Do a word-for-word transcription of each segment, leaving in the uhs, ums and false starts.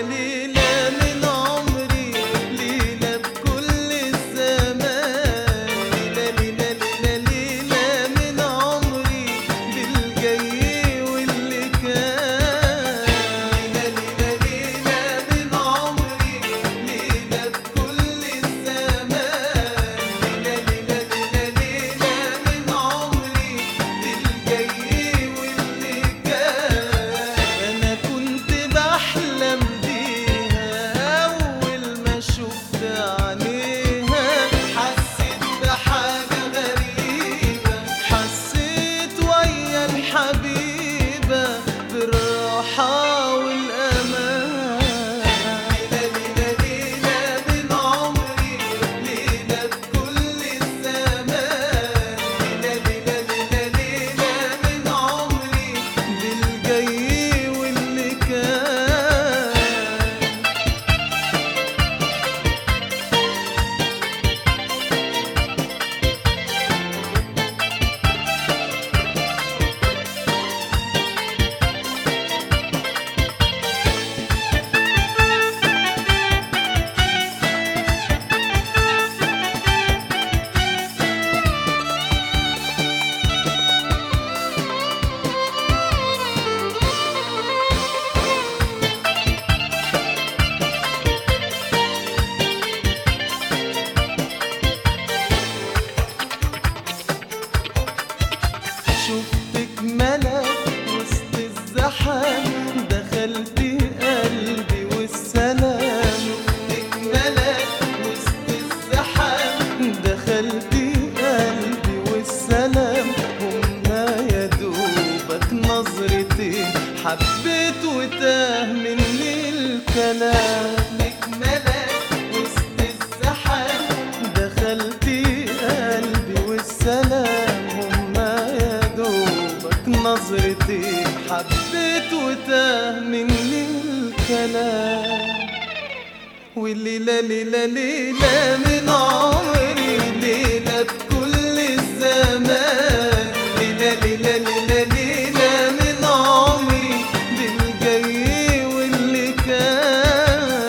ليلة من عمري، ليلة بكل الزمان. ليلة ليلة ليلة ليلة من عمري، بالجاي واللي كان. ليلة ليلة ليلة من عمري، ليلة بكل الزمان. ليلة ليلة ليلة ليلة من عمري، بالجاي واللي كان. أنا كنت بحلم بيها أول ما شفت عينيها، حسيت بحاجة غريبة، حسيت ويا الحبيبة بالراحة والأمان. ليلة ليلة ليلة من عمري، ليلة بكل الزمان. ليلة ليلة ليلة ليلة من عمري، بالجاي واللي كان. شفتك ملك وسط الزحام، دخلت قلبي والسلام. شفتك ملك وسط الزحام، دخلت قلبي والسلام. هما يا دوبك نظرتين، حبيت وتاه مني الكلام. شفتك ملك وسط الزحام، دخلت قلبي والسلام. نظرتي حبيت وتاه مني الكلام. والليلة ليلة ليلة من عمري، ليلة بكل الزمان. ليلة ليلة ليلة ليلة من عمري، بالجاي واللي كان.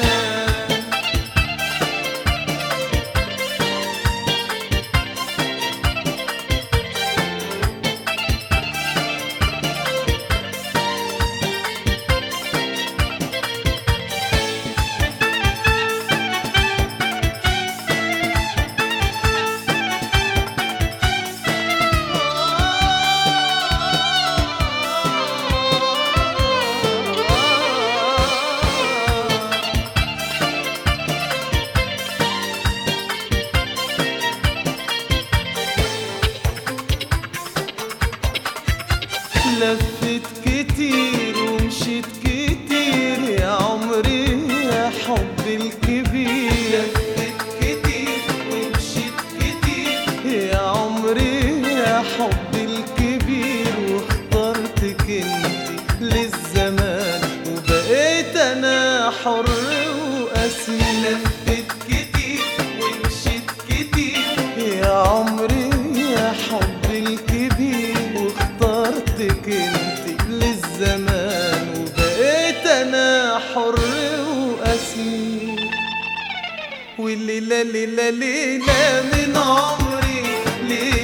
لفت كتير ومشيت كتير يا عمري يا حب الكبير. لفت كتير ومشيت كتير يا عمري يا حب الكبير. واخترتك انتي للزمان، وبقيت انا حر واسير. لفت كتير ومشيت كتير يا عمري يا حب الكبير. واخترتك انتي للزمان، وبقيت انا حر واسير. والليلة ليلة ليلة من عمري، ليلة